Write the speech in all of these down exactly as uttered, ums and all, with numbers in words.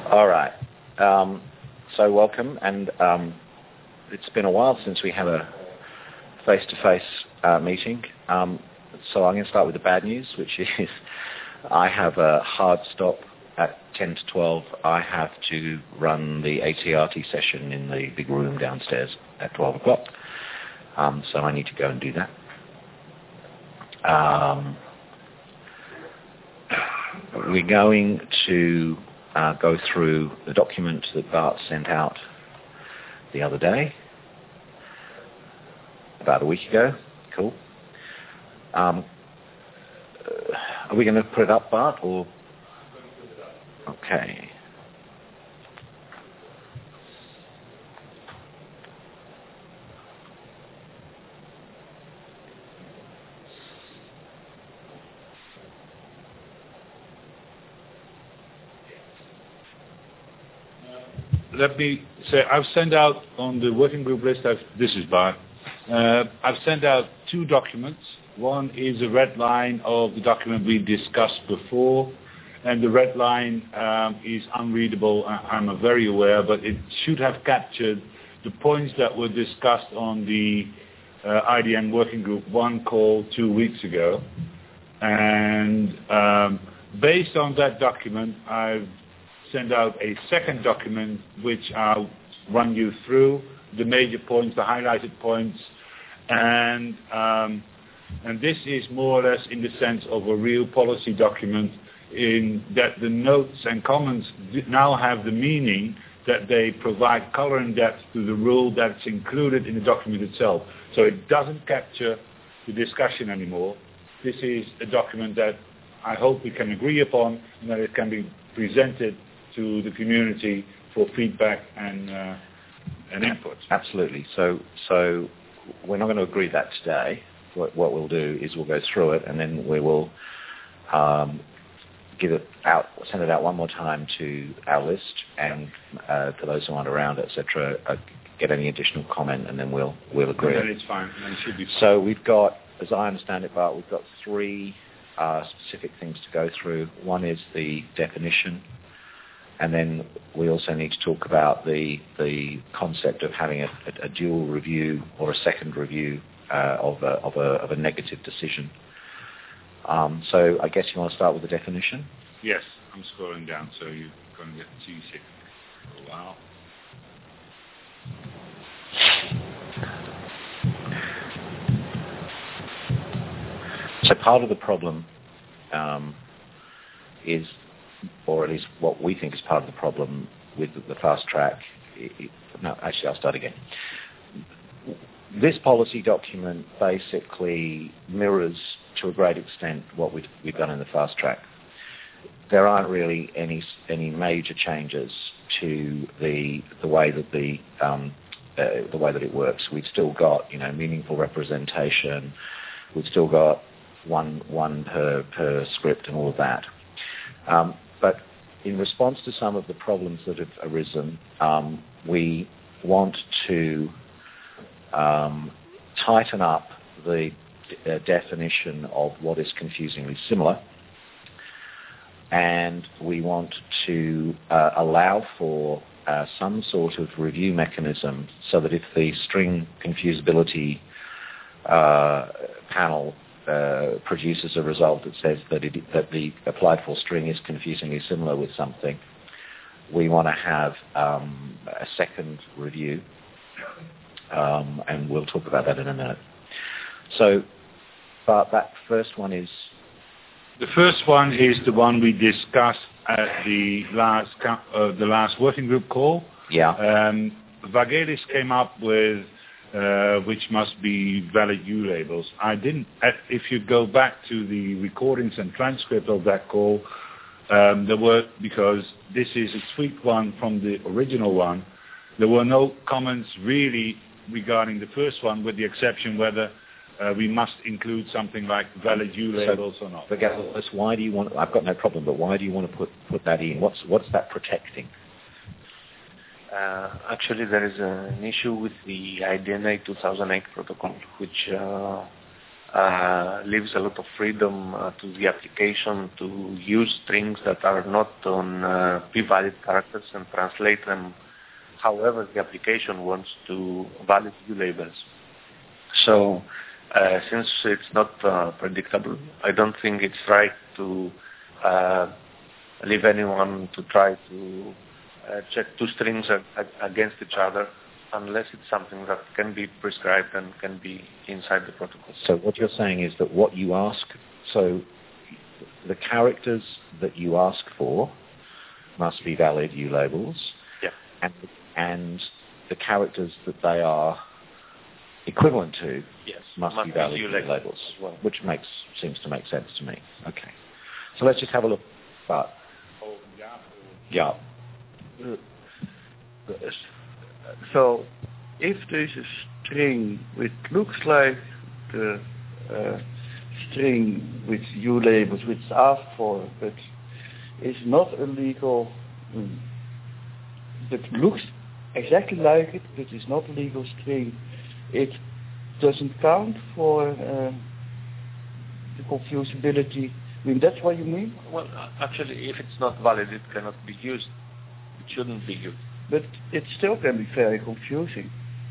All right. Um, so welcome, and um, it's been a while since we had a face-to-face uh, meeting. Um, so I'm going to start with the bad news, which is I have a hard stop at ten to twelve. I have to run the A T R T session in the big room downstairs at twelve o'clock. Um, so I need to go and do that. Um, we're going to uh, go through the document that Bart sent out the other day, about a week ago. Cool. Um, uh, are we going to put it up, Bart, or? Okay. Let me say, I've sent out on the working group list, I've, this is Bart, uh, I've sent out two documents. One is a red line of the document we discussed before, and the red line um, is unreadable, I'm very aware, but it should have captured the points that were discussed on the uh, I D N working group one call two weeks ago. And um, based on that document, I've send out a second document which I'll run you through the major points, the highlighted points, and um, and this is more or less in the sense of a real policy document, in that the notes and comments now have the meaning that they provide color and depth to the rule that's included in the document itself. So it doesn't capture the discussion anymore. This is a document that I hope we can agree upon, and that it can be presented to the community for feedback and uh, and input. Absolutely. So so we're not going to agree that today. What, what we'll do is we'll go through it, and then we will um, give it out, send it out one more time to our list, and uh, to those who aren't around, et cetera, uh, get any additional comment, and then we'll we'll agree. And then it's fine. And it should be fine. So we've got, as I understand it, Bart, we've got three uh, specific things to go through. One is the definition. And then we also need to talk about the the concept of having a, a, a dual review or a second review uh, of, a, of, a, of a negative decision. Um, so I guess you want to start with the definition? Yes, I'm scrolling down, so you're going to get seasick for a while. So part of the problem um, is, or at least what we think is part of the problem with the fast track. It, it, no, actually, I'll start again. This policy document basically mirrors, to a great extent, what we've, we've done in the fast track. There aren't really any any major changes to the the way that the um, uh, the way that it works. We've still got, you know, meaningful representation. We've still got one one per per script and all of that. Um, But in response to some of the problems that have arisen, um, we want to um, tighten up the d- uh, definition of what is confusingly similar, and we want to uh, allow for uh, some sort of review mechanism so that if the string confusability uh, panel Uh, produces a result that says that, it, that the applied for string is confusingly similar with something, we want to have um, a second review, um, and we'll talk about that in a minute. So, but that first one is... The first one is the one we discussed at the last uh, the last working group call. Yeah. Um, Vangelis came up with Uh, which must be valid U labels. I didn't. If you go back to the recordings and transcript of that call, um, there were, because this is a tweaked one from the original one, there were no comments really regarding the first one, with the exception whether uh, we must include something like valid U labels so, or not. Forget this. Why do you want? I've got no problem, but why do you want to put put that in? What's what's that protecting? Uh, actually, there is an issue with the I D N A two thousand eight protocol, which uh, uh, leaves a lot of freedom uh, to the application to use strings that are not on uh, p-valid characters and translate them however the application wants to valid view labels. So uh, since it's not uh, predictable, I don't think it's right to uh, leave anyone to try to uh, check two strings a- a- against each other unless it's something that can be prescribed and can be inside the protocol. So what you're saying is that what you ask, so the characters that you ask for must be valid U labels, yeah. and, and the characters that they are equivalent to yes. must, must be valid be U labels, labels, well. which makes seems to make sense to me. Okay, so let's just have a look. But Oh, yeah. yeah, Uh, so, if there is a string which looks like the uh, string with U labels which is asked for, but is not a legal, um, that looks exactly like it, but is not a legal string, it doesn't count for uh, the confusability. I mean, that's what you mean? Well, actually, if it's not valid, it cannot be used. It shouldn't be used. But it still can be very confusing.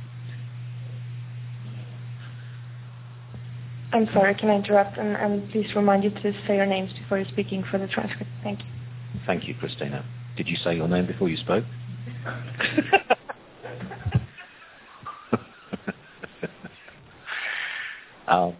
I'm sorry, can I interrupt? And, and please remind you to say your names before you're speaking for the transcript. Thank you. thank you, Christina. Did you say your name before you spoke? um,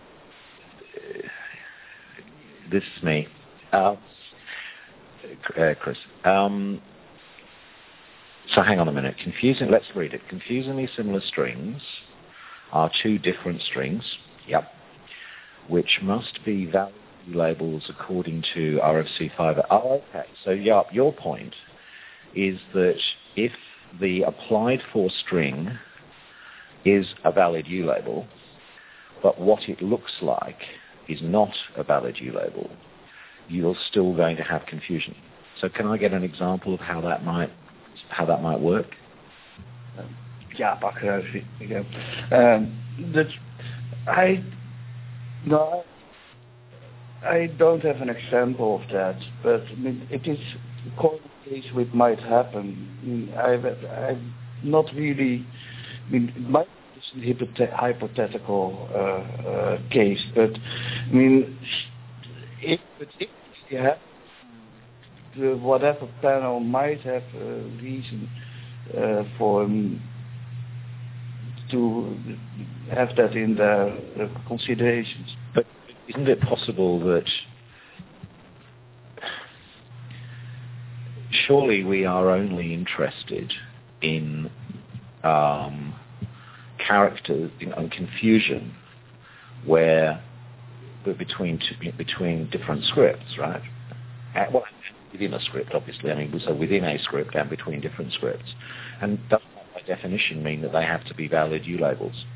this is me, uh, uh, Chris. Um, so hang on a minute. Confusing. Let's read it. Confusingly similar strings are two different strings. Yep. Which must be valid labels according to R F C five. Oh, okay. So yeah, your point is that if the applied for string is a valid U label, but what it looks like is not a valid U label, you're still going to have confusion. So can I get an example of how that might how that might work? Ja, Bakkeruis again. Um, that I no, I don't have an example of that, but I mean, it is a common case which might happen. I mean, I've, I've not really. I mean, it might be a hypothet- hypothetical uh, uh, case, but I mean, if but if you have the whatever panel might have a reason uh, for um, to have that in their uh, considerations. But isn't it possible that surely we are only interested in um, character in, in confusion where between two, between different scripts, right? Uh, well, within a script, obviously. I mean, so within a script and between different scripts. And does that, by definition, mean that they have to be valid U labels?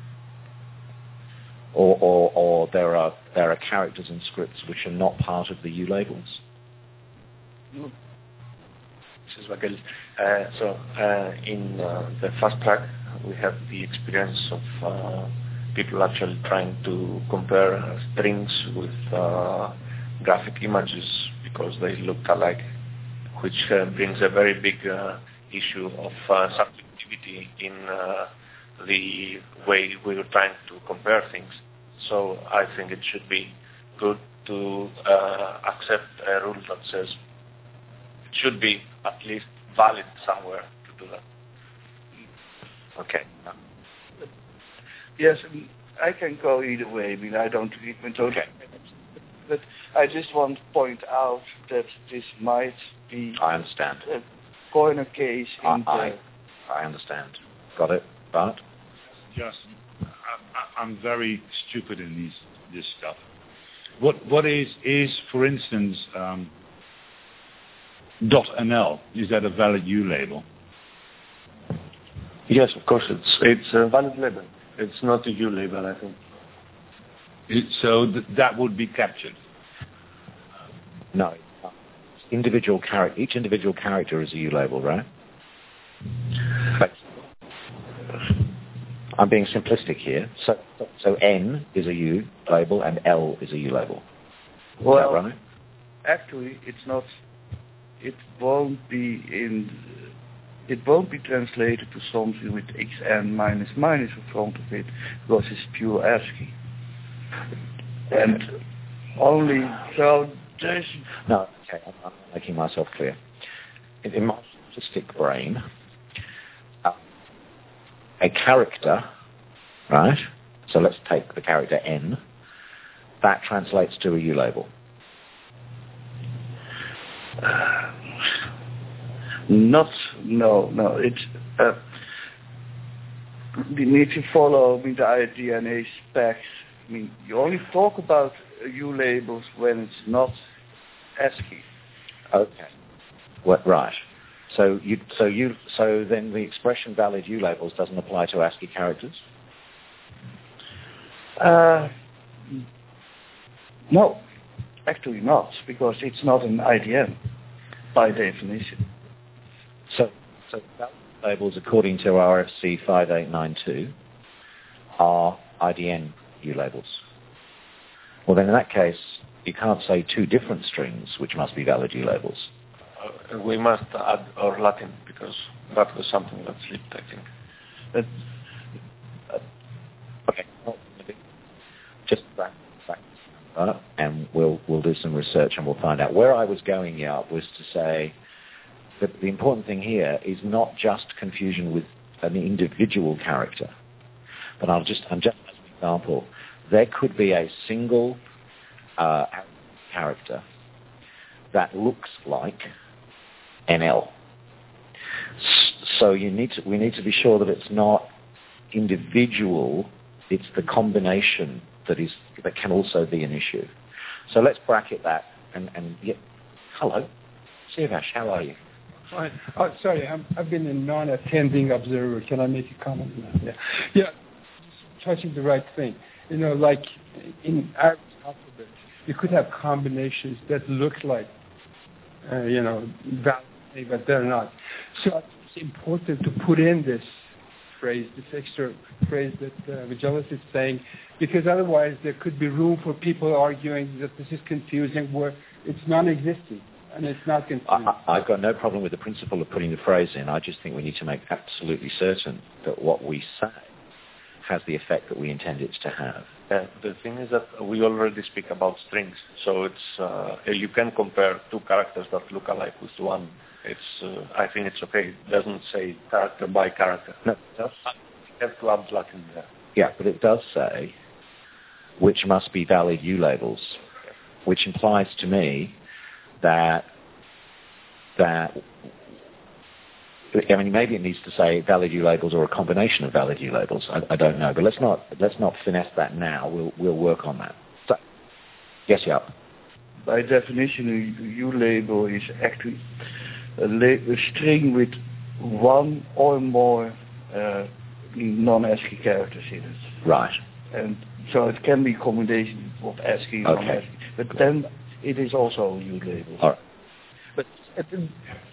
Or, or, or there are there are characters in scripts which are not part of the U labels? This is Raquel. Uh, so uh, in uh, the fast track, we have the experience of uh, people actually trying to compare uh, strings with uh, graphic images because they look alike, which uh, brings a very big uh, issue of uh, subjectivity in uh, the way we were trying to compare things. So I think it should be good to uh, accept a rule that says it should be at least valid somewhere to do that. Okay. Yes, I, mean, I can go either way. I mean, I don't read my total. Okay. But I just want to point out that this might be I understand. a corner case in I, the... I, I understand. Got it, Bart? Just, I, I, I'm very stupid in these this stuff. What what is is for instance um, .nl, is that a valid U label? Yes, of course, it's it's a valid label. It's not a U label, I think. It, so th- that would be captured. No. Individual char- each individual character is a U label, right? But I'm being simplistic here. So, so N is a U label and L is a U label. Is well, that right? Actually, it's not. It won't be in. It won't be translated to something with X N minus minus in front of it because it's pure ASCII. And only so there's. No, okay, I'm, I'm making myself clear. In, in my statistic brain, uh, a character, right? So let's take the character N. That translates to a U label. Uh, not, no, no. It's uh, we need to follow with the I D N A specs. I mean, you only talk about U labels when it's not ASCII. Okay. What, right. So you, so you, so then the expression valid U labels doesn't apply to ASCII characters? Uh, no, actually not, because it's not an I D N by definition. So, so valid labels, according to R F C five eight nine two, are I D N U labels. Well, then in that case, you can't say two different strings which must be valid U labels. Uh, we must add our Latin because that was something that slipped, I think. But, uh, okay, just back, back, uh, and we'll we'll do some research and we'll find out. Where I was going, yeah, was to say that the important thing here is not just confusion with an individual character, but I'll just, I'm just as an example, there could be a single uh, character that looks like N L. So you need to, we need to be sure that it's not individual, it's the combination that is that can also be an issue. So let's bracket that and, and yeah. Hello, Siavash, how are you? Fine. Oh, sorry, I'm, I've been a non-attending observer. Can I make a comment? Yeah, yeah, just touching the right thing. You know, like in Arabic alphabet, you could have combinations that look like, uh, you know, valid, but they're not. So it's important to put in this phrase, this extra phrase that uh, Vigelis is saying, because otherwise there could be room for people arguing that this is confusing where it's non-existent and it's not confusing. I, I've got no problem with the principle of putting the phrase in. I just think we need to make absolutely certain that what we say has the effect that we intend it to have. Uh, the thing is that we already speak about strings, so it's uh, you can compare two characters that look alike with one. It's uh, I think it's okay. It doesn't say character by character. No, it does. You have to add Latin there. Yeah, but it does say which must be valid U labels, which implies to me that that I mean, maybe it needs to say valid U labels or a combination of valid U labels. I, I don't know, but let's not let's not finesse that now. We'll we'll work on that. So, yes, yeah. By definition, a U label is actually a, la- a string with one or more uh, non-ASCII characters in it. Right. And so it can be a combination of ASCII and okay. non-ASCII, but then it is also a U label. All right. But at the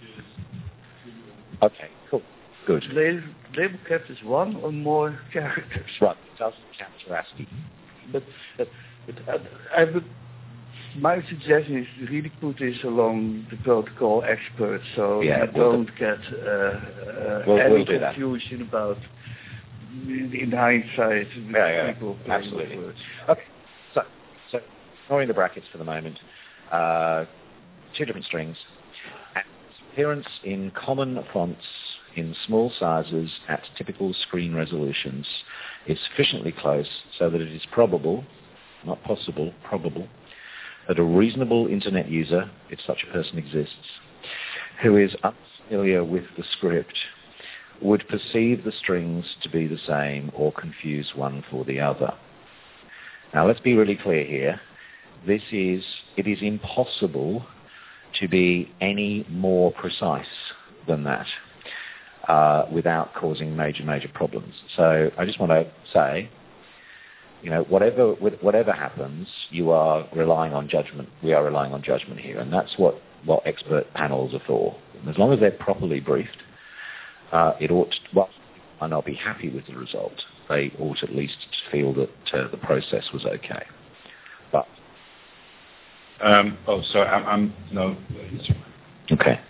Okay, cool. Good. Label, label captures one or more characters. Right, it doesn't capture ASCII. But, but, but I, I would, my suggestion is to really put this along the protocol experts so yeah, you we'll don't do. get uh, uh, we'll, any we'll do confusion that. about, in, in hindsight, yeah, yeah, people absolutely. Words. Okay, so, so ignoring the brackets for the moment, uh, two different strings. Appearance in common fonts in small sizes at typical screen resolutions is sufficiently close so that it is probable, not possible, probable, that a reasonable internet user, if such a person exists, who is unfamiliar with the script would perceive the strings to be the same or confuse one for the other. Now let's be really clear here. This is, it is impossible to be any more precise than that uh, without causing major, major problems. So I just want to say, you know, whatever whatever happens, you are relying on judgment. We are relying on judgment here, and that's what, what expert panels are for. And as long as they're properly briefed, uh, it ought to, well, might not be happy with the result. They ought at least feel that uh, the process was okay. But um, oh, sorry, I'm, I'm no. Okay.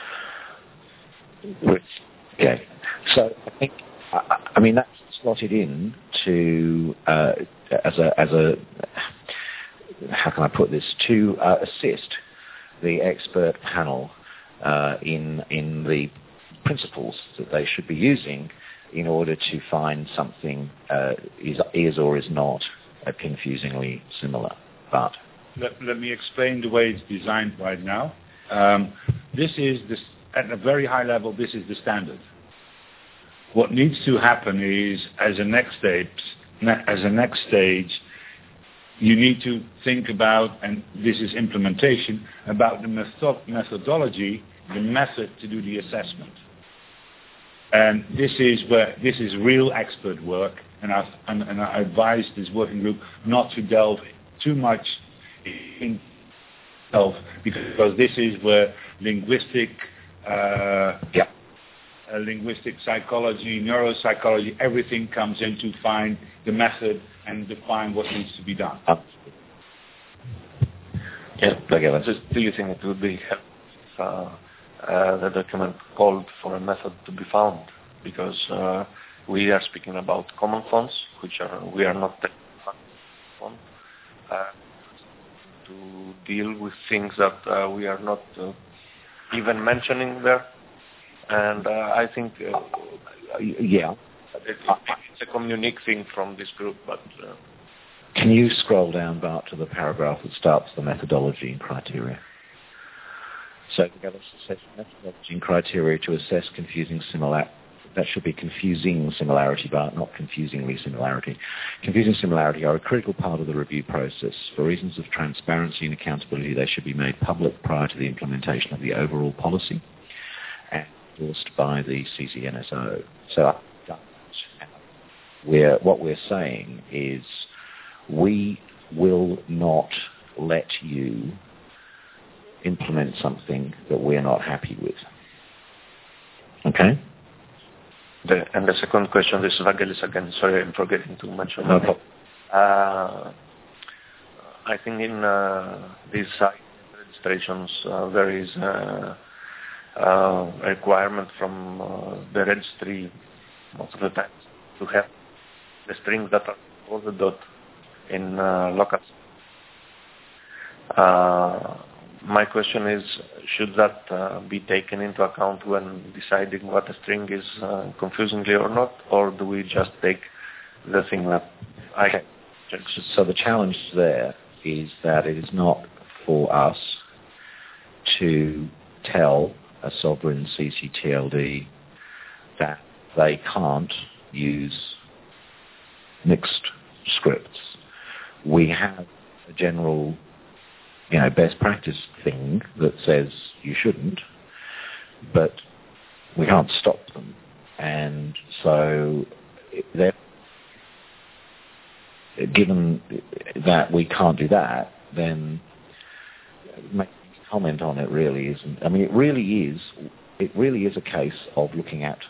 Okay. So I think I, I mean that's slotted in to uh, as a as a how can I put this to uh, assist the expert panel uh, in in the principles that they should be using in order to find something uh, is is or is not uh, confusingly similar. But let, let me explain the way it's designed right now. Um, this is this, at a very high level. This is the standard. What needs to happen is, as a next stage, as a next stage, you need to think about, and this is implementation, about the method, methodology, the method to do the assessment. And this is where this is real expert work, and I and, and I advise this working group not to delve too much in itself, because this is where linguistic, uh, yeah. uh, linguistic psychology, neuropsychology, everything comes in to find the method and define what needs to be done. Uh, yeah, again, just, do you think it would be helpful if uh, uh, the document called for a method to be found? Because uh, we are speaking about common fonts, which are we are not taking font, uh, to deal with things that uh, we are not uh, even mentioning there. And uh, I think uh, yeah, it, it's a communique thing from this group. But uh, can you scroll down, Bart, to the paragraph that starts the methodology and criteria? So together, assess methodology and criteria to assess confusing similar. That should be confusing similarity, but not confusingly similarity. Confusing similarity are a critical part of the review process. For reasons of transparency and accountability, they should be made public prior to the implementation of the overall policy and endorsed by the C C N S O. So we're, what we're saying is we will not let you implement something that we're not happy with. Okay? The, and the second question, this is Vangelis again, sorry I'm forgetting to mention. No problem. Uh, I think in uh, these site registrations uh, there is uh, uh, a requirement from uh, the registry most of the time to have the strings that are all the dot in uh, locals. Uh, My question is, should that uh, be taken into account when deciding what a string is uh, confusingly or not, or do we just take the thing that I okay. So the challenge there is that it is not for us to tell a sovereign C C T L D that they can't use mixed scripts. We have a general you know, best practice thing that says you shouldn't, but we can't stop them. And so, given that we can't do that, then making a comment on it really isn't. I mean, it really is. It really is a case of looking at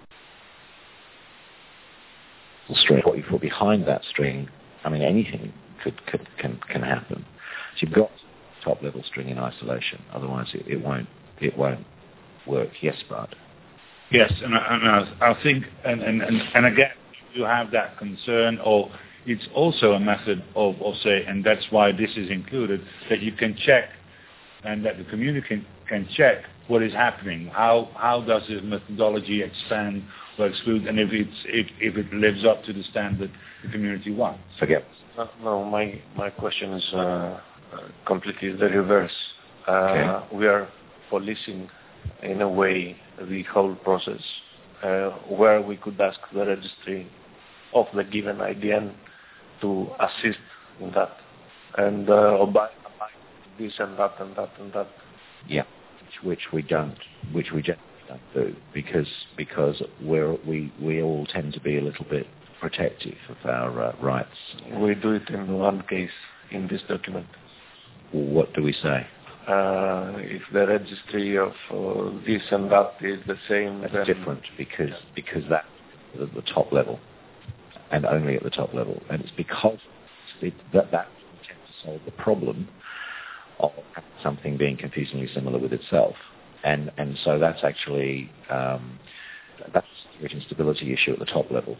the string. What you put behind that string. I mean, anything could, could can can happen. So you've got top level string in isolation, otherwise it, it won't it won't work. Yes, Bart. Yes, and, I, and I, I think, and, and, and, and again, you have that concern, or it's also a method of, of say, and that's why this is included, that you can check, and that the community can, can check what is happening. How how does this methodology expand or exclude, and if it's if, if it lives up to the standard the community wants. Forget. No, no my my question is. Uh, Uh, completely the reverse. Uh, okay. We are policing, in a way, the whole process, uh, where we could ask the registry of the given I D N to assist in that, and uh, abide this and that and that and that. Yeah, which, which we don't, which we generally don't do, because because we're, we we all tend to be a little bit protective of our uh, rights. We do it in one case in this document. What do we say? Uh, if the registry of uh, this and that is the same, that's then different because because that at the top level, and only at the top level. And it's because it, that that tends to solve the problem of something being confusingly similar with itself. And and so that's actually um, that's a security and stability issue at the top level.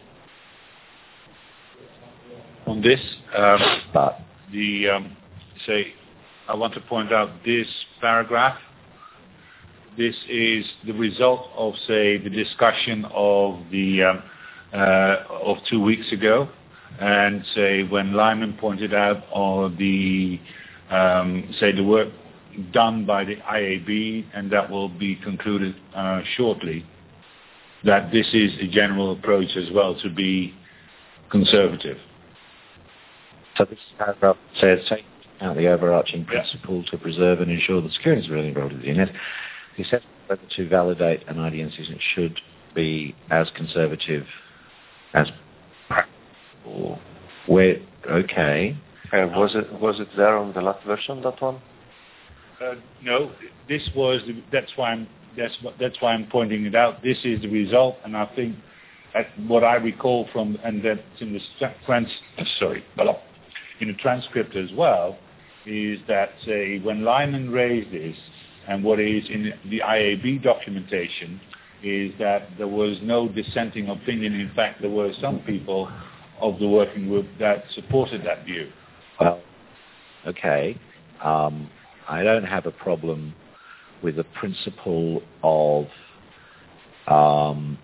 On this, um, but the um, say, I want to point out this paragraph. This is the result of, say, the discussion of the um, uh, of two weeks ago, and say when Lyman pointed out on the um, say the work done by the I A B, and that will be concluded uh, shortly. That this is a general approach as well, to be conservative. So this paragraph says, taking into account the overarching principle yeah. to preserve and ensure the security is really involved in the D N S, the assessment whether to validate an I D N system should be as conservative as practical. Where, okay. Uh, was it was it there on the last version, that one? Uh, no, this was the, that's why I'm that's what that's why I'm pointing it out. This is the result, and I think at what I recall from, and that's in the trans sorry, in the transcript as well, is that say when Lyman raised this, and what is in the I A B documentation is that there was no dissenting opinion. In fact, there were some people of the working group that supported that view. Well, okay. Um, I don't have a problem with the principle of um,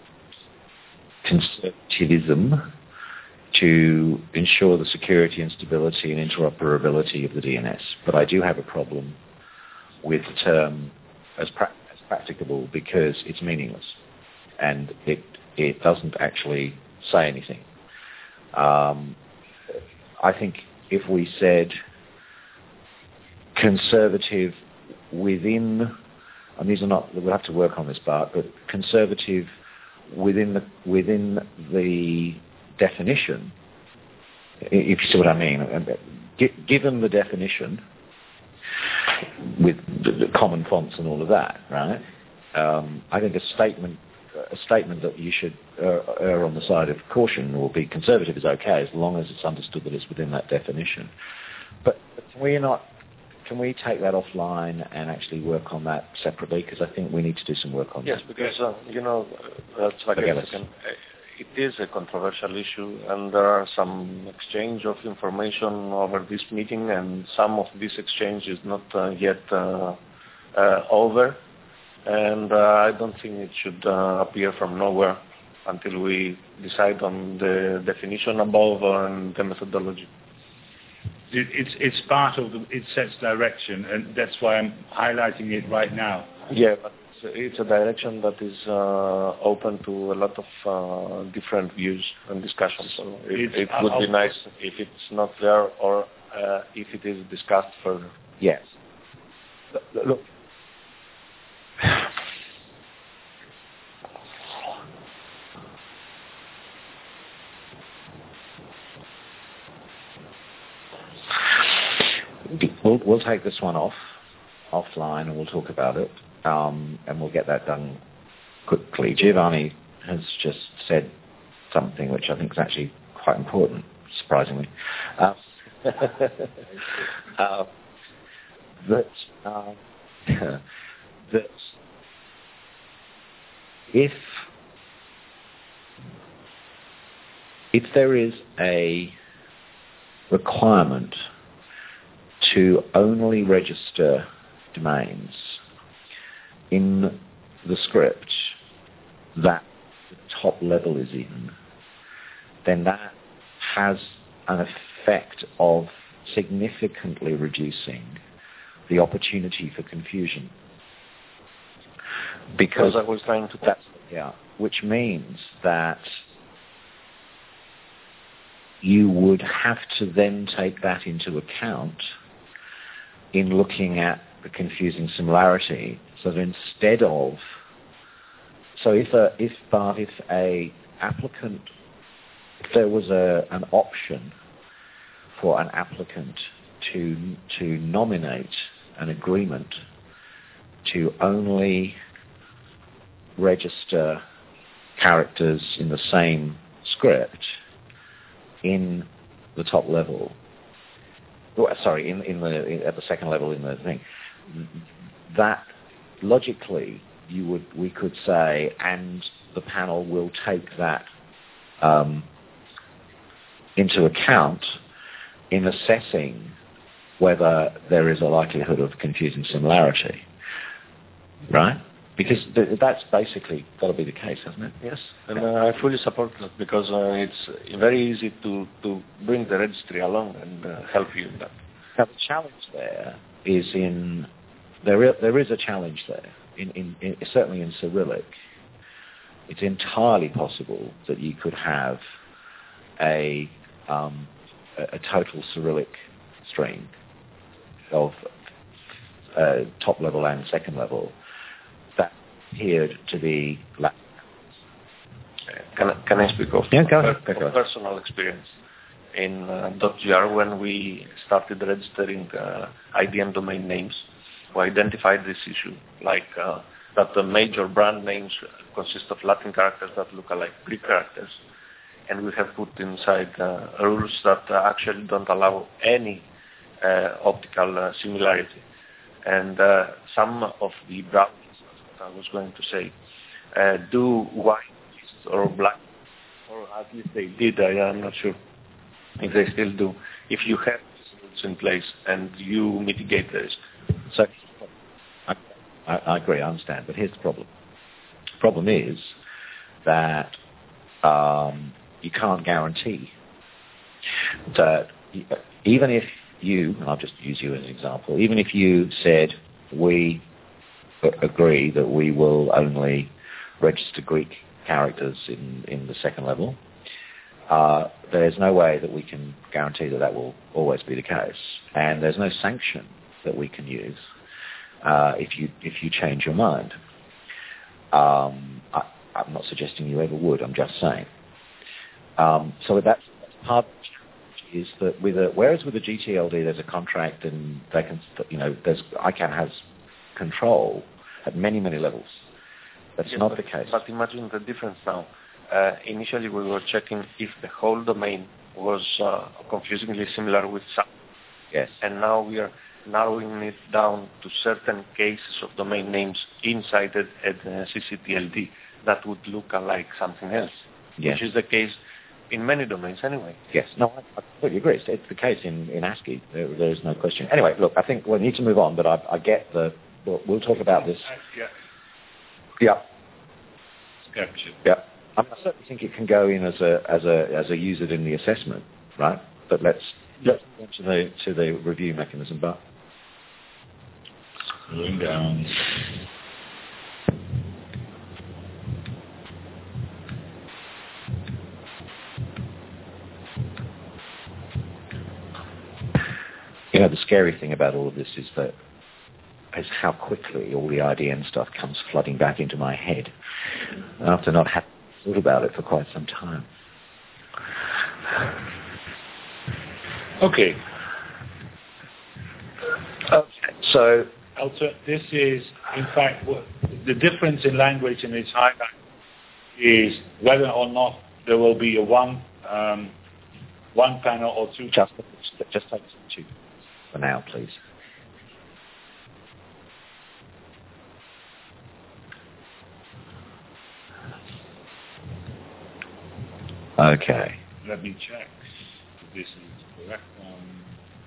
conservatism to ensure the security and stability and interoperability of the D N S. But I do have a problem with the term as, pra- as practicable because it's meaningless and it it doesn't actually say anything. Um, I think if we said conservative within, and these are not, we'll have to work on this part, but conservative within the within the definition, if you see what I mean, given the definition with the common fonts and all of that, right? Um, I think a statement a statement that you should err, err on the side of caution or be conservative is okay as long as it's understood that it's within that definition. But can we not? Can we take that offline and actually work on that separately? Because I think we need to do some work on yes, that. Yes, because, uh, you know, uh, again, it is a controversial issue, and there are some exchange of information over this meeting, and some of this exchange is not uh, yet uh, uh, over. And uh, I don't think it should uh, appear from nowhere until we decide on the definition above and the methodology. It, it's it's part of the, it sets direction, and that's why I'm highlighting it right now. Yeah, but it's, it's a direction that is uh, open to a lot of uh, different views and discussions. So it, it would I'll, be nice if it's not there, or uh, if it is discussed further. Yes. Look. We'll, we'll take this one off, offline, and we'll talk about it, um, and we'll get that done quickly. Giovanni has just said something which I think is actually quite important, surprisingly. Uh, uh, that, uh, that if if there is a requirement to only register domains in the script that the top level is in, then that has an effect of significantly reducing the opportunity for confusion. Because I was trying to that's, yeah, which means that you would have to then take that into account in looking at the confusing similarity. So that instead of, so if a, if but if a applicant, if there was a an option for an applicant to to nominate an agreement to only register characters in the same script in the top level, well, sorry, in, in the in, at the second level in the thing, that logically you would we could say, and the panel will take that um, into account in assessing whether there is a likelihood of confusing similarity, right? Because th- that's basically got to be the case, hasn't it? Yes, and uh, I fully support that because uh, it's very easy to, to bring the registry along and uh, help you in that. Now the challenge there is in there. Is, there is a challenge there. In, in, in certainly in Cyrillic, it's entirely possible that you could have a um, a, a total Cyrillic string of uh, top level and second level that appeared to be Latin. Can, can I speak of, yeah, go ahead. of, of personal experience? In uh, .gr, when we started registering uh, I D M domain names, we identified this issue, like uh, that the major brand names consist of Latin characters that look like Greek characters, and we have put inside uh, rules that uh, actually don't allow any uh, optical uh, similarity. And uh, some of the browsers, I was going to say, uh, do white or black, or at least they did, I am not sure if they still do, if you have these rules in place and you mitigate this. So I, I agree, I understand, but here's the problem. The problem is that um, you can't guarantee that even if you, and I'll just use you as an example, even if you said we agree that we will only register Greek characters in, in the second level, uh, there's no way that we can guarantee that that will always be the case. And there's no sanction that we can use uh, if you if you change your mind. Um, I, I'm not suggesting you ever would, I'm just saying. Um, so that's part of the challenge, is that with a, whereas with a G T L D there's a contract and they can, you know, there's I C A N has control at many, many levels. That's yes, not but, the case. But imagine the difference now. Uh, initially we were checking if the whole domain was uh, confusingly similar with some. Yes. And now we are narrowing it down to certain cases of domain names inside it at uh, C C T L D that would look like something else. Yes. Which is the case in many domains anyway. Yes. No, I, I completely agree. It's, it's the case in, in ASCII. There, there is no question. Anyway, look, I think we need to move on, but I, I get the... We'll, we'll talk about this. Yeah. Yeah. Capture. Yeah. I certainly think it can go in as a as a as a user in the assessment, right? But let's let's move on to the to the review mechanism. But going down. You know, the scary thing about all of this is that is how quickly all the I D M stuff comes flooding back into my head after not having thought about it for quite some time. Okay. Okay. So, Also, this is, in fact, what, the difference in language in its highlight is whether or not there will be a one um, one panel or two. Just, just take some two for now, please. Okay. Let me check if this is the correct one.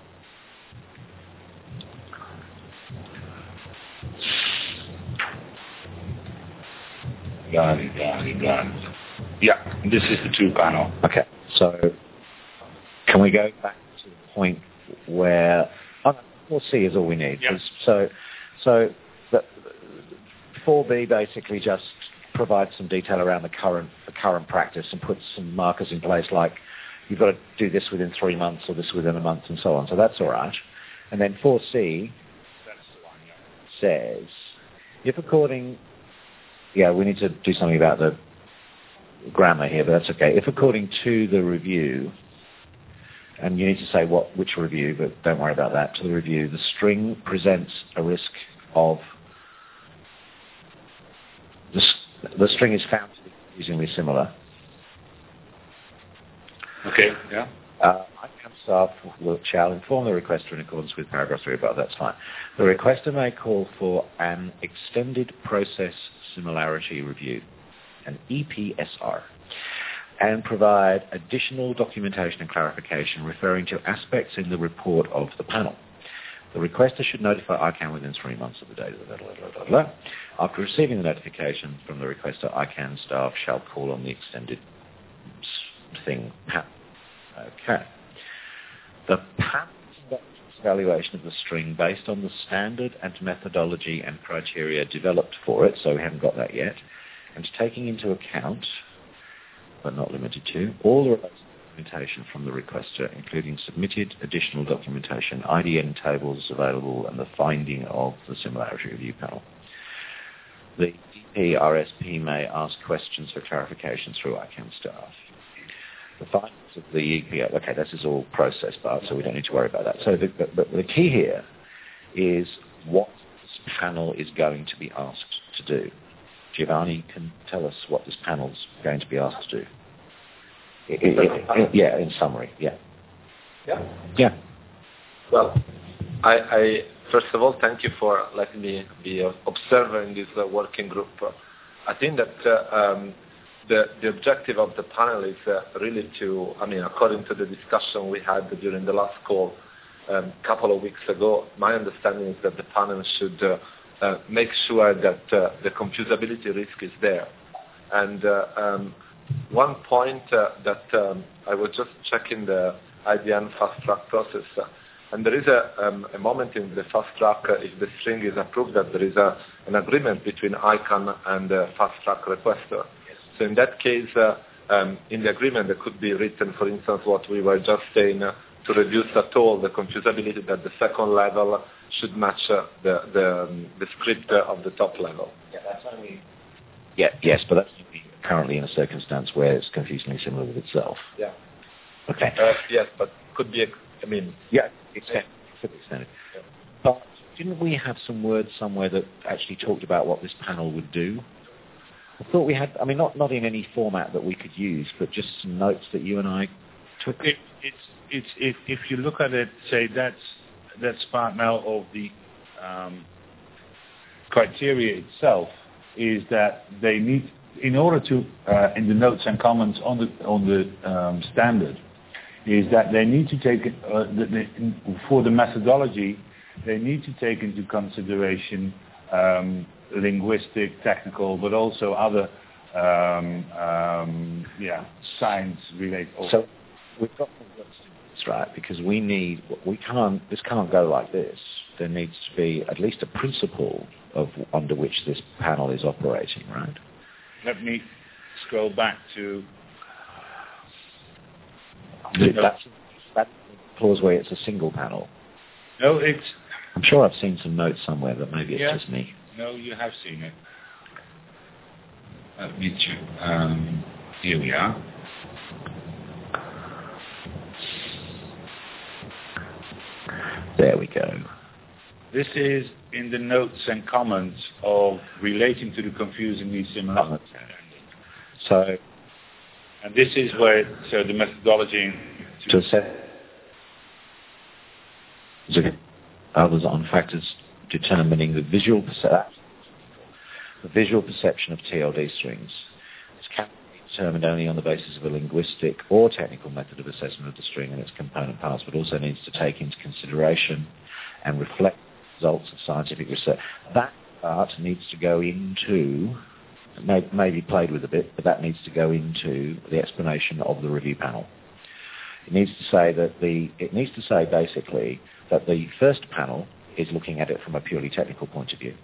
Got it, got it, got it. Yeah, this is the two panel. Okay, so can we go back to the point where oh, four C is all we need? Yeah. So, so the, four B basically just provides some detail around the current the current practice and puts some markers in place like you've got to do this within three months or this within a month and so on. So that's all right. And then four C That's the one, yeah. says, if according, yeah, we need to do something about the grammar here, but that's okay. If according to the review, and you need to say what which review, but don't worry about that, to the review, the string presents a risk of, the, the string is found to be confusingly similar. Okay, yeah. Uh, ICANN staff will, shall inform the requester in accordance with paragraph three above. That's fine. The requester may call for an extended process similarity review, an E P S R, and provide additional documentation and clarification referring to aspects in the report of the panel. The requester should notify ICANN within three months of the date of the blah, blah, blah, blah. After receiving the notification from the requester, ICANN staff shall call on the extended thing. Okay. The panel evaluation of the string based on the standard and methodology and criteria developed for it, so we haven't got that yet, and taking into account, but not limited to, all the related documentation from the requester, including submitted additional documentation, I D N tables available, and the finding of the similarity review panel. The E P R S P may ask questions for clarification through ICANN staff. The findings of the E P, okay, this is all process part, so we don't need to worry about that. So the, the, the key here is what this panel is going to be asked to do. Giovanni can tell us what this panel's going to be asked to do. It, it, it, yeah, in summary, yeah. Yeah? Yeah. Well, I, I first of all, thank you for letting me be an observer in this uh, working group. I think that uh, um, the, the objective of the panel is uh, really to, I mean, according to the discussion we had during the last call a um, couple of weeks ago, my understanding is that the panel should uh, uh, make sure that uh, the confusability risk is there. And uh, um, one point uh, that um, I was just checking the I D N fast track process, uh, and there is a, um, a moment in the fast track, uh, if the string is approved, that there is a, an agreement between ICANN and the fast track requester. Yes. So in that case, uh, um, in the agreement there could be written, for instance, what we were just saying, uh, to reduce at all the confusability, that the second level should match uh, the, the, um, the script uh, of the top level. Yeah, that's only... Yeah, yes, but that's currently in a circumstance where it's confusingly similar with itself. Yeah. Okay. Uh, yes, but could be, I mean... Yeah, extended. Could be extended. Yeah. But didn't we have some words somewhere that actually talked about what this panel would do? I thought we had, I mean, not, not in any format that we could use, but just some notes that you and I took. It, it's, it's, if, if you look at it, say that's, that's part now of the um, criteria itself, is that they need, in order to, uh, in the notes and comments on the on the um, standard, is that they need to take, uh, the, the, for the methodology, they need to take into consideration um, linguistic, technical, but also other, um, um, yeah, science-related. So we've got this right, because we need, we can't, this can't go like this. There needs to be at least a principle of under which this panel is operating, right? Let me scroll back to... That's, that's the clause where it's a single panel. No, it's... I'm sure I've seen some notes somewhere, but maybe it's yeah. just me. No, you have seen it. Let me check. Um, here we are. There we go. This is in the notes and comments of relating to the confusingly similar. So, and this is where so the methodology to assess others on factors determining the visual perception, the visual perception of T L D strings. This can be determined only on the basis of a linguistic or technical method of assessment of the string and its component parts, but also needs to take into consideration and reflect results of scientific research. That part needs to go into, may, maybe played with a bit, but that needs to go into the explanation of the review panel. It needs to say that the, it needs to say basically that the first panel is looking at it from a purely technical point of view.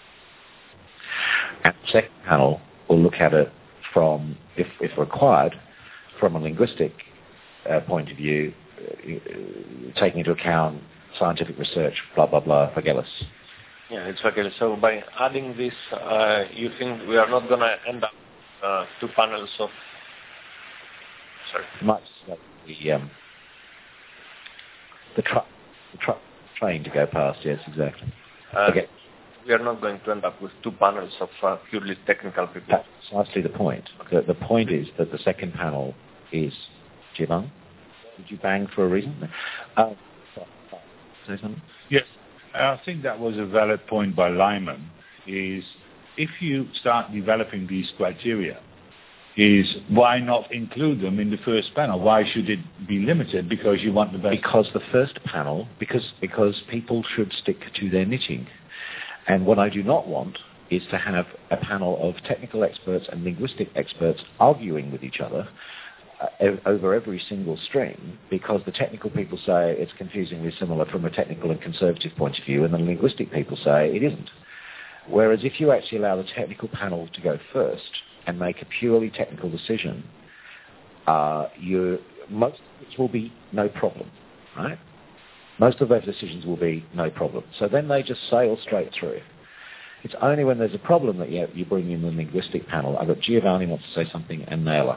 And the second panel will look at it from, if, if required, from a linguistic uh, point of view, uh, taking into account scientific research, blah, blah, blah, Vagelis. Yeah, it's Vagelis. So by adding this, uh, you think we are not going to end up uh, two panels of... Sorry. Much like the, um, the, tra- the tra- train to go past, yes, exactly. Uh, okay. we are not going to end up with two panels of uh, purely technical people. That's precisely the point. The, the point is that the second panel is Jivan. Did you bang for a reason? Uh, say something? Yes, I think that was a valid point by Lyman, is if you start developing these criteria, is why not include them in the first panel? Why should it be limited? Because you want the best... Because the first panel, because because people should stick to their knitting. And what I do not want is to have a panel of technical experts and linguistic experts arguing with each other uh, over every single string, because the technical people say it's confusingly similar from a technical and conservative point of view, and the linguistic people say it isn't. Whereas if you actually allow the technical panel to go first and make a purely technical decision, uh, you, most of which will be no problem, right? Most of those decisions will be no problem. So then they just sail straight through. It's only when there's a problem that you, you bring in the linguistic panel. I've got Giovanni wants to say something, and Naila.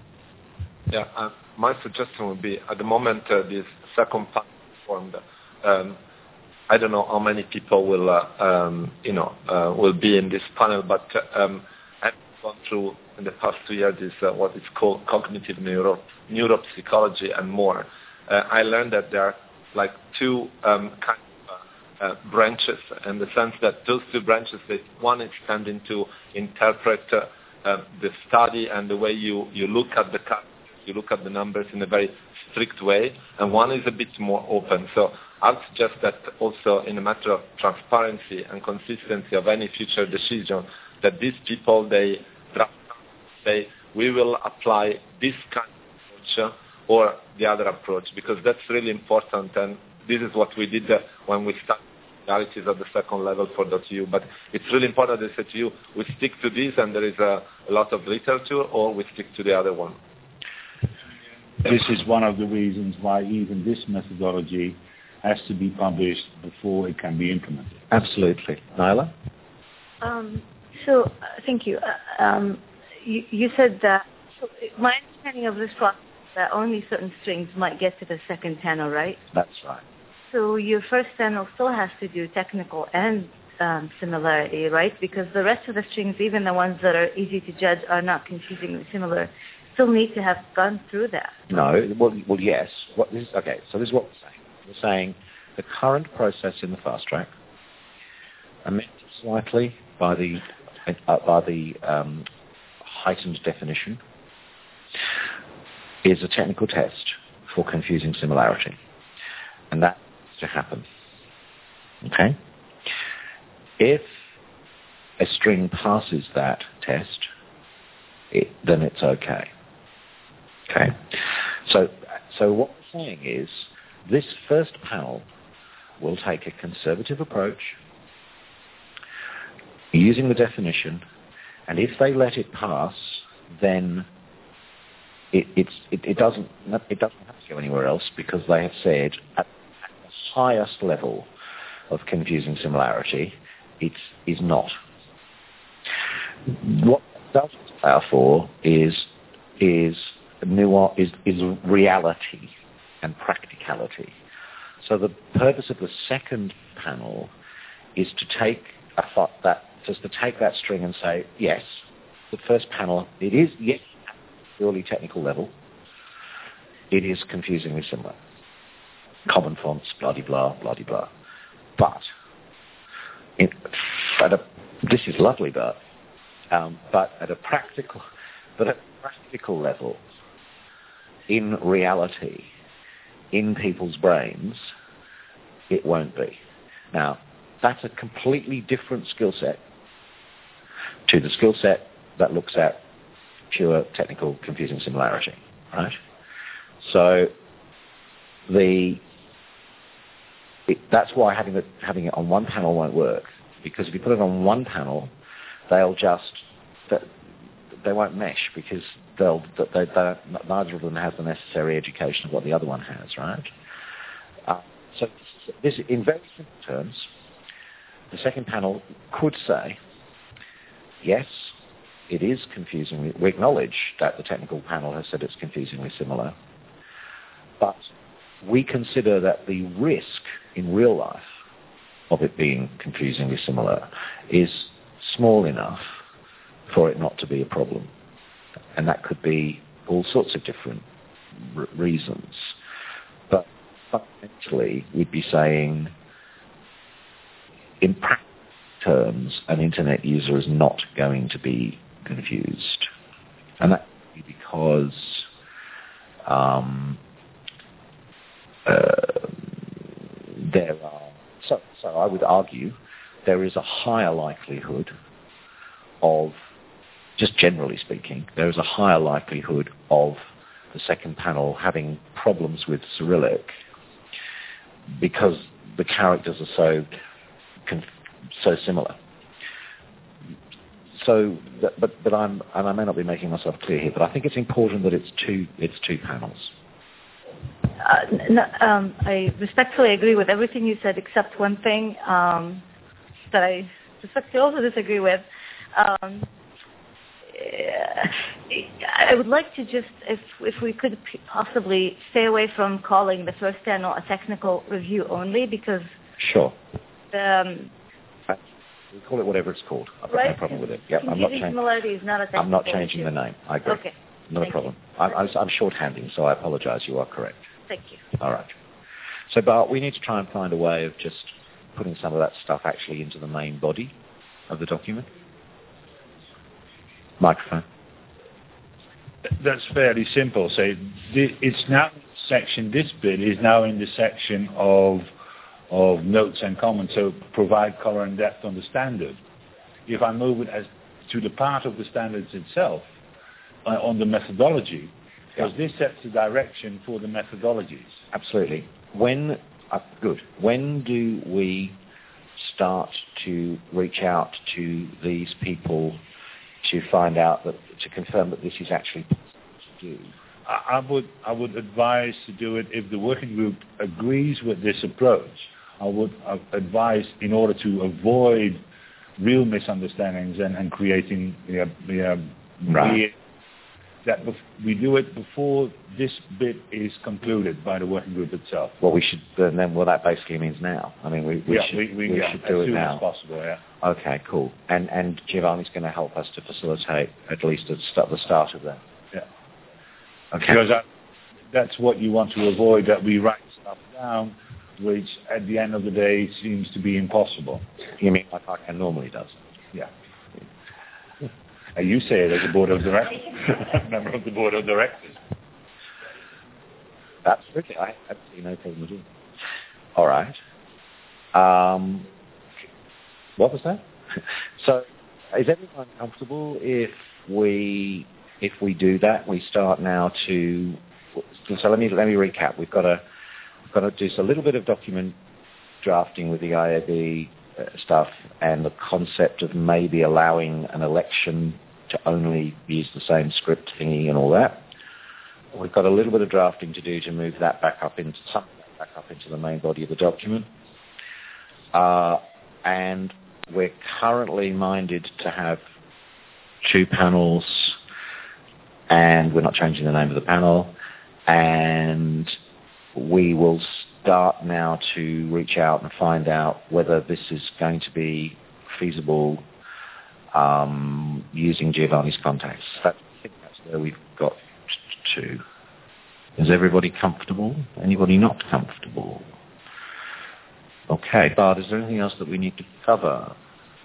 Yeah, uh, my suggestion would be, at the moment, uh, this second panel formed. Um, I don't know how many people will, uh, um, you know, uh, will be in this panel, but um, I've gone through in the past two years this uh, what is called cognitive neuro neuropsychology and more. Uh, I learned that there are like two um, kind of uh, uh, branches, in the sense that those two branches, that one is tending to interpret uh, uh, the study and the way you, you look at the you look at the numbers in a very strict way, and one is a bit more open. So I would suggest that also, in a matter of transparency and consistency of any future decision, that these people, they say, we will apply this kind of approach or the other approach, because that's really important, and this is what we did uh, when we started realities at the second level for .eu. But it's really important that they say to you, we stick to this and there is a, a lot of literature, or we stick to the other one. This is one of the reasons why even this methodology has to be published before it can be implemented. Absolutely. Naila? Um, so, uh, thank you. Uh, um, you. You said that, so my understanding of this process is that only certain strings might get to the second panel, right? That's right. So your first panel still has to do technical and um, similarity, right? Because the rest of the strings, even the ones that are easy to judge, are not confusingly similar, still need to have gone through that. No, well, well yes. What, this, okay, so this is what we're saying. We're saying the current process in the fast track, amended slightly by the uh, by the um, heightened definition, is a technical test for confusing similarity, and that needs to happen. Okay. If a string passes that test, it, then it's okay. Okay. So, so what we're saying is, this first panel will take a conservative approach using the definition, and if they let it pass, then it, it's, it, it doesn't it doesn't have to go anywhere else, because they have said at, at the highest level of confusing similarity, it is not. What it does allow for is is nuance, is is reality and practicality. So the purpose of the second panel is to take a thought that just to take that string and say, yes, the first panel, it is, yes, at a purely technical level, it is confusingly similar. Common fonts, blah-de-blah, blah-de-blah. But, it, at a, this is lovely, but, um, but at a practical, but at a practical level, in reality, in people's brains, it won't be. Now, that's a completely different skill set to the skill set that looks at pure technical confusing similarity, right? So the it, that's why having it having it on one panel won't work, because if you put it on one panel, they'll just they won't mesh, because they'll they, they, neither of them has the necessary education of what the other one has, right? Uh, so this, in very simple terms, the second panel could say, yes, it is confusingly, we acknowledge that the technical panel has said it's confusingly similar, but we consider that the risk in real life of it being confusingly similar is small enough for it not to be a problem. And that could be all sorts of different r- reasons. But fundamentally, we'd be saying, in practical terms, an internet user is not going to be confused. And that would be because um, uh, there are, so, so I would argue, there is a higher likelihood of, just generally speaking, there is a higher likelihood of the second panel having problems with Cyrillic because the characters are so conf- so similar. So, that, but but I'm and I may not be making myself clear here, but I think it's important that it's two it's two panels. Uh, no, um, I respectfully agree with everything you said, except one thing um, that I respectfully also disagree with. Um, I would like to just, if if we could possibly stay away from calling the first panel a technical review only, because Sure. Um, we call it whatever it's called. I've got right? no problem with it. Yep, I'm not changing. Similarity is not a technical I'm not changing issue. the name. I agree. Okay. Not Thank a problem. You. I'm, I'm, I'm shorthanding, so I apologise. You are correct. Thank you. All right. So, Bart, we need to try and find a way of just putting some of that stuff actually into the main body of the document. Microphone. That's fairly simple. So it's now section. This bit is now in the section of of notes and comments. So provide color and depth on the standard. If I move it as to the part of the standards itself uh, on the methodology, because yeah. this sets the direction for the methodologies. Absolutely. When uh, good. When do we start to reach out to these people to find out that to confirm that this is actually possible to do? I would I would advise to do it if the working group agrees with this approach. I would advise, in order to avoid real misunderstandings and, and creating you know, you know, right. that we do it before this bit is concluded by the working group itself. Well, we should then. Well, that basically means now. I mean, we, we yeah, should, we, we, we yeah, should do as it soon now. as possible. Yeah. Okay, cool. And and Giovanni's going to help us to facilitate at least at start, the start of that. Yeah. Okay. Because I, that's what you want to avoid, that we write stuff down, which at the end of the day seems to be impossible. You mean like I can normally does? Yeah. And you say it as a board of directors, member of the board of directors. Absolutely, I absolutely no problem at all. All right. Um, what was that? So, is everyone comfortable if we if we do that? We start now to. So let me let me recap. We've got to we've got to do a little bit of document drafting with the I A B uh, stuff, and the concept of maybe allowing an election to only use the same script thingy and all that. We've got a little bit of drafting to do to move that back up into some back up into the main body of the document. Uh, and we're currently minded to have two panels, and we're not changing the name of the panel, and we will start now to reach out and find out whether this is going to be feasible um, using Giovanni's contacts. That, I think that's where we've got to. Is everybody comfortable? Anybody not comfortable? Okay, Bart, is there anything else that we need to cover?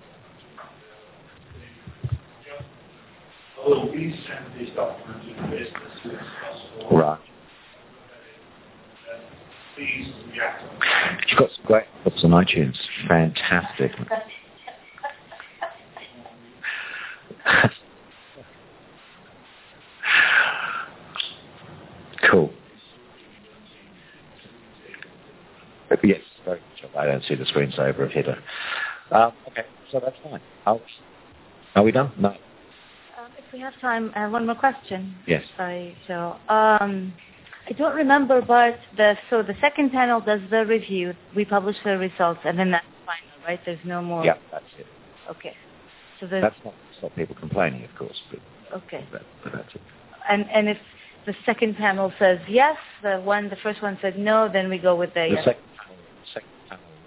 Oh, please send these documents to the business as soon as possible. Right. Please, yeah. You've got some great books on iTunes. Fantastic. Cool. Yes, very much. I don't see the screensaver of Header. Um, okay, so that's fine. I'll, are we done? No. Um, if we have time, uh, one more question. Yes. Sorry, Joe. Um, I don't remember, but the so the second panel does the review. We publish the results, and then that's final, right? There's no more. Yeah, that's it. Okay. So there's. That's not stop people complaining, of course, but. Okay. But, but that's it. And and if the second panel says yes, the one the first one said no, then we go with the. The yes. second panel, second panel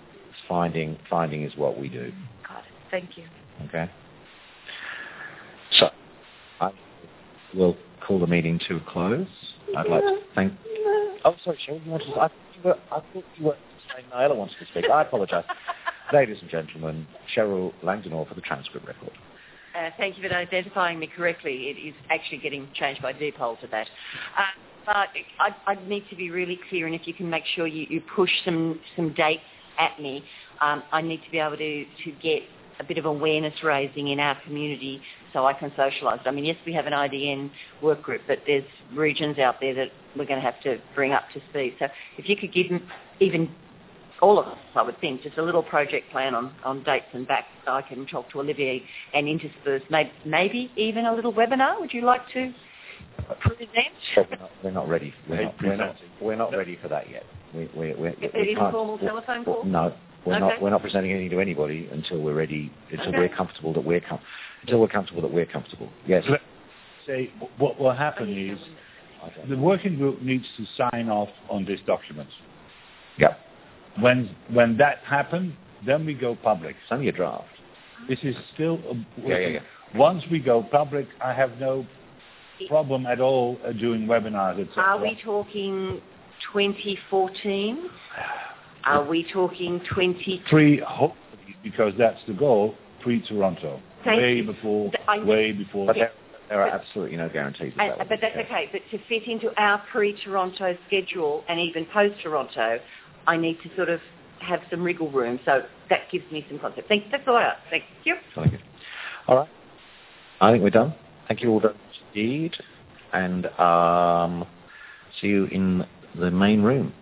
finding finding is what we do. Got it. Thank you. Okay. So, I will call the meeting to a close. I'd like to thank... Oh, sorry, Cheryl, you wanted to... I thought you were, I thought you were saying Naila wants to speak. I apologise. Ladies and gentlemen, Cheryl Langdon for the transcript record. Uh, thank you for identifying me correctly. It is actually getting changed by default to that. Uh, but I, I need to be really clear, and if you can make sure you, you push some, some dates at me, um, I need to be able to, to get a bit of awareness raising in our community so I can socialise. I mean, yes, we have an I D N work group, but there's regions out there that we're going to have to bring up to speed. So if you could give them, even all of us, I would think, just a little project plan on, on dates and back so I can talk to Olivier and intersperse maybe, maybe even a little webinar. Would you like to present? We're not, we're not ready. We're not, we're, not, we're not ready for that yet. We, we, we, Is we it a formal telephone call? No. We're okay. not. We're not presenting anything to anybody until we're ready. Until okay. we're comfortable that we're com- until we're comfortable that we're comfortable. Yes. Let's say what will happen is the working group needs to sign off on this document. Yeah. When when that happens, then we go public. It's only a draft. This is still a yeah, yeah, yeah. Once we go public, I have no problem at all uh, doing webinars, et cetera. Are we talking twenty fourteen? Are we talking twenty? Pre, hopefully, because that's the goal, pre-Toronto. Thank way you. before, I, way before. But there, there are absolutely no guarantees. That and, that but that's okay. okay. But to fit into our pre-Toronto schedule and even post-Toronto, I need to sort of have some wriggle room. So that gives me some concept. Thanks. That's all I ask. Thank you. Thank you. All right. I think we're done. Thank you all very much indeed. And um, see you in the main room.